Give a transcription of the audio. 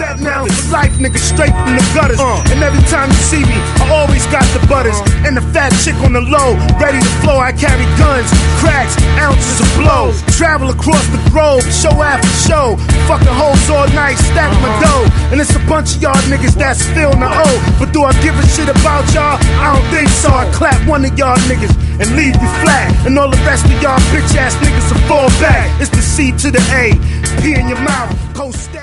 rap now for life, nigga, straight from the gutters. And every time you see me, I always got the butters. And the fat chick on the low, ready to flow. I carry guns, cracks, ounces of blow. Travel across the globe, show after show. Fucking hoes all night, stack my dough. And it's a bunch of y'all niggas that's feeling the O. But do I give a shit about y'all? I don't think so. I clap one of y'all niggas and leave you flat. And all the rest of y'all bitch ass niggas will fall back. It's the C to the A, P in your mouth, coast.